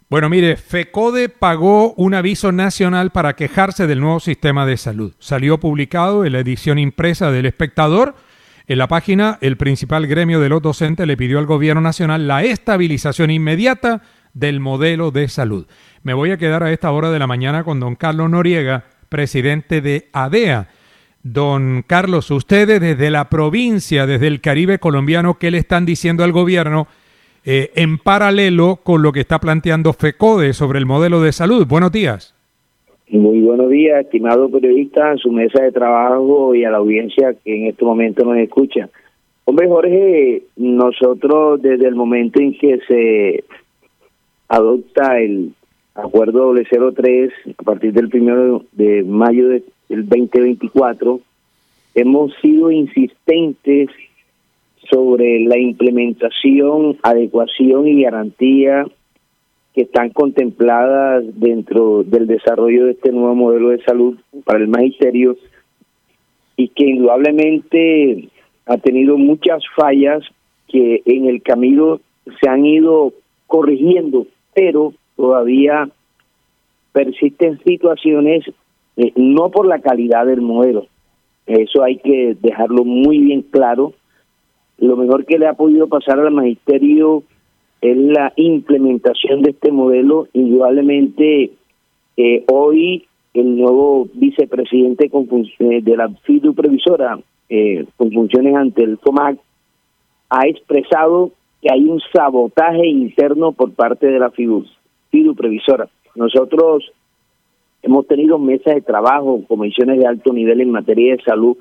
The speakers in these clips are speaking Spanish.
Bueno, mire, FECODE pagó un aviso nacional para quejarse del nuevo sistema de salud. Salió publicado en la edición impresa del Espectador. En la página, el principal gremio de los docentes le pidió al gobierno nacional la estabilización inmediata del modelo de salud. Me voy a quedar a esta hora de la mañana con don Carlos Noriega, presidente de ADEA. Don Carlos, ustedes desde la provincia, desde el Caribe colombiano, ¿qué le están diciendo al gobierno en paralelo con lo que está planteando FECODE sobre el modelo de salud? Buenos días. Muy buenos días, estimado periodista, a su mesa de trabajo y a la audiencia que en este momento nos escucha. Hombre, Jorge, nosotros desde el momento en que se adopta el acuerdo 003 a partir del 1 de mayo del 2024, hemos sido insistentes sobre la implementación, adecuación y garantía que están contempladas dentro del desarrollo de este nuevo modelo de salud para el magisterio, y que indudablemente ha tenido muchas fallas que en el camino se han ido corrigiendo, pero todavía persisten situaciones, no por la calidad del modelo, eso hay que dejarlo muy bien claro. Lo mejor que le ha podido pasar al magisterio es la implementación de este modelo. Indudablemente, hoy el nuevo vicepresidente de la FIDU Previsora, con funciones ante el FOMAC, ha expresado que hay un sabotaje interno por parte de la FIDU Previsora. Nosotros hemos tenido mesas de trabajo, comisiones de alto nivel en materia de salud,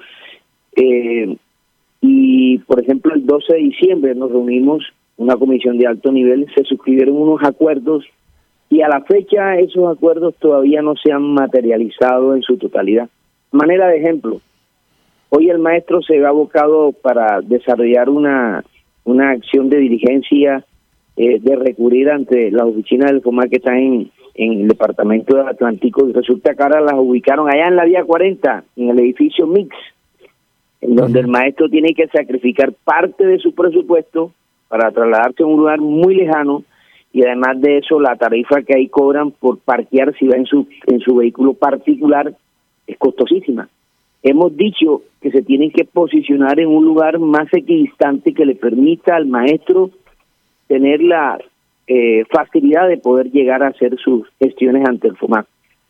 y por ejemplo el 12 de diciembre nos reunimos, una comisión de alto nivel, se suscribieron unos acuerdos y a la fecha esos acuerdos todavía no se han materializado en su totalidad. Manera de ejemplo, hoy el maestro se ha abocado para desarrollar una acción de diligencia, de recurrir ante las oficinas del FOMAC que están en el departamento del Atlántico, y resulta que ahora las ubicaron allá en la vía 40, en el edificio Mix, en donde el maestro tiene que sacrificar parte de su presupuesto para trasladarse a un lugar muy lejano, y además de eso la tarifa que ahí cobran por parquear si va en su vehículo particular es costosísima. Hemos dicho que se tienen que posicionar en un lugar más equidistante que le permita al maestro tener la facilidad de poder llegar a hacer sus gestiones ante el FOMAC.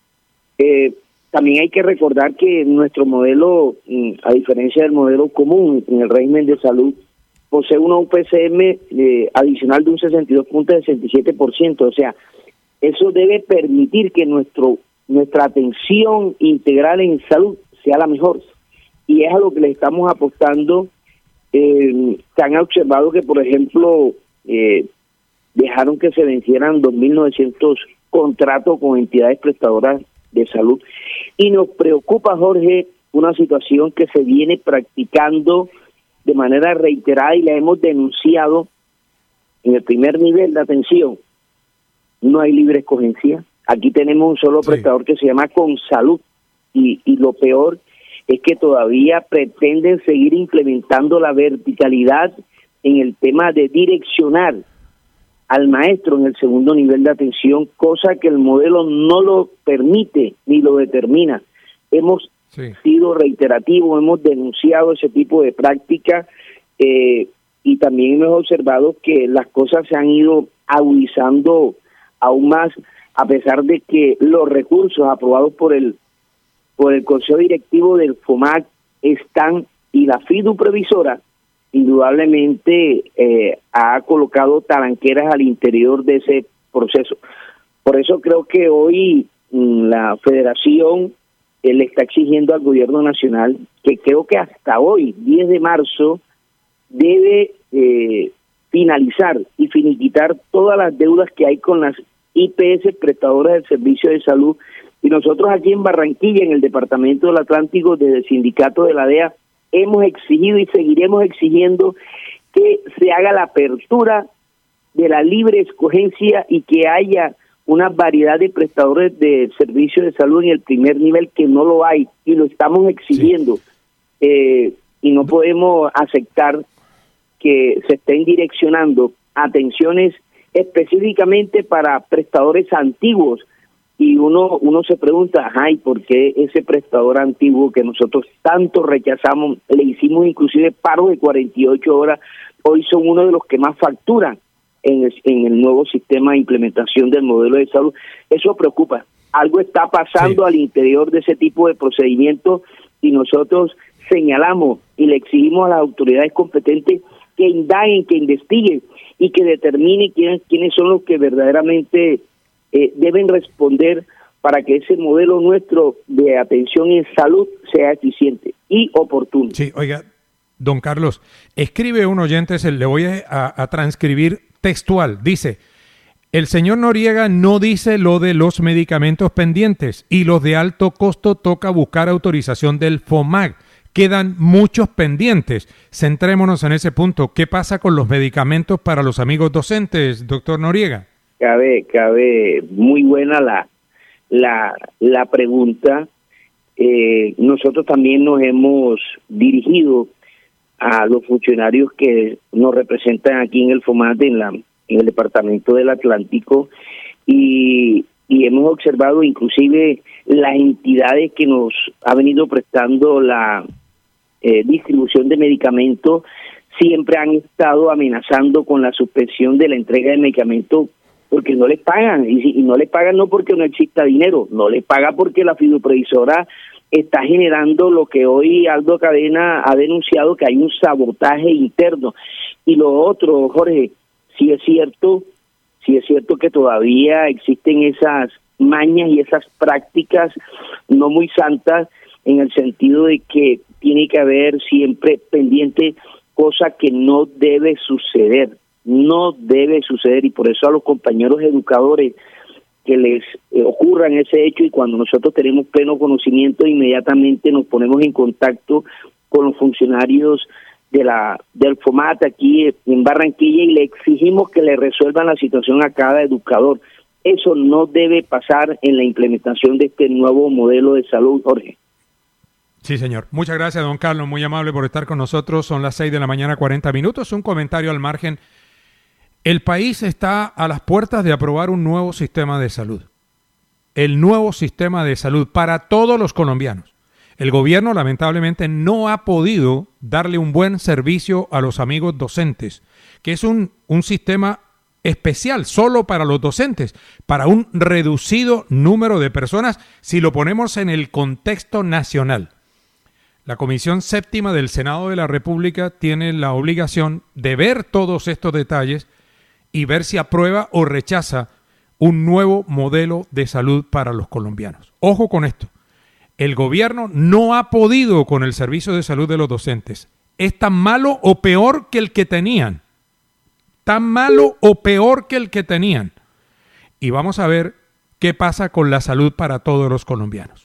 También hay que recordar que nuestro modelo, a diferencia del modelo común en el régimen de salud, posee una UPCM adicional de un 62.67%. O sea, eso debe permitir que nuestra atención integral en salud sea la mejor. Y es a lo que le estamos apostando. Se han observado que, por ejemplo, dejaron que se vencieran 2.900 contratos con entidades prestadoras de salud. Y nos preocupa, Jorge, una situación que se viene practicando de manera reiterada y la hemos denunciado en el primer nivel de atención. No hay libre escogencia. Aquí tenemos un solo prestador que se llama Consalud, y lo peor es que todavía pretenden seguir implementando la verticalidad en el tema de direccionar al maestro en el segundo nivel de atención, cosa que el modelo no lo permite ni lo determina. Hemos sido reiterativos, hemos denunciado ese tipo de práctica, y también hemos observado que las cosas se han ido agudizando aún más, a pesar de que los recursos aprobados por el Consejo Directivo del FOMAC están, y la FIDU Previsora indudablemente ha colocado talanqueras al interior de ese proceso. Por eso creo que hoy la Federación le está exigiendo al Gobierno Nacional que creo que hasta hoy, 10 de marzo, debe finalizar y finiquitar todas las deudas que hay con las IPS prestadoras del servicio de salud. Y nosotros aquí en Barranquilla, en el Departamento del Atlántico, desde el sindicato de la DEA, hemos exigido y seguiremos exigiendo que se haga la apertura de la libre escogencia y que haya una variedad de prestadores de servicios de salud en el primer nivel, que no lo hay, y lo estamos exigiendo. Y no podemos aceptar que se estén direccionando atenciones específicamente para prestadores antiguos. Y uno se pregunta, ¿y por qué ese prestador antiguo que nosotros tanto rechazamos, le hicimos inclusive paro de 48 horas, hoy son uno de los que más facturan en el nuevo sistema de implementación del modelo de salud? Eso preocupa. Algo está pasando al interior de ese tipo de procedimientos y nosotros señalamos y le exigimos a las autoridades competentes que indaguen, que investiguen y que determinen quiénes son los que verdaderamente deben responder para que ese modelo nuestro de atención en salud sea eficiente y oportuno. Sí, oiga, don Carlos, escribe un oyente, le voy a transcribir textual, dice: el señor Noriega no dice lo de los medicamentos pendientes y los de alto costo toca buscar autorización del FOMAC. Quedan muchos pendientes. Centrémonos en ese punto. ¿Qué pasa con los medicamentos para los amigos docentes, doctor Noriega? Cabe muy buena la pregunta. Nosotros también nos hemos dirigido a los funcionarios que nos representan aquí en el FOMAT, en el departamento del Atlántico, y hemos observado inclusive las entidades que nos ha venido prestando la distribución de medicamentos siempre han estado amenazando con la suspensión de la entrega de medicamentos porque no les pagan, y no les pagan no porque no exista dinero, no les paga porque la fiduprevisora está generando lo que hoy Aldo Cadena ha denunciado, que hay un sabotaje interno. Y lo otro, Jorge, sí es cierto que todavía existen esas mañas y esas prácticas no muy santas, en el sentido de que tiene que haber siempre pendiente, cosa que no debe suceder, y por eso a los compañeros educadores que les ocurran ese hecho, y cuando nosotros tenemos pleno conocimiento, inmediatamente nos ponemos en contacto con los funcionarios del FOMAT aquí en Barranquilla y le exigimos que le resuelvan la situación a cada educador. Eso no debe pasar en la implementación de este nuevo modelo de salud, Jorge. Sí, señor. Muchas gracias, don Carlos. Muy amable por estar con nosotros. Son las 6:40 a.m. Un comentario al margen. El país está a las puertas de aprobar un nuevo sistema de salud. El nuevo sistema de salud para todos los colombianos. El gobierno, lamentablemente, no ha podido darle un buen servicio a los amigos docentes, que es un sistema especial solo para los docentes, para un reducido número de personas, si lo ponemos en el contexto nacional. La Comisión Séptima del Senado de la República tiene la obligación de ver todos estos detalles y ver si aprueba o rechaza un nuevo modelo de salud para los colombianos. Ojo con esto. El gobierno no ha podido con el servicio de salud de los docentes. Es tan malo o peor que el que tenían. Tan malo o peor que el que tenían. Y vamos a ver qué pasa con la salud para todos los colombianos.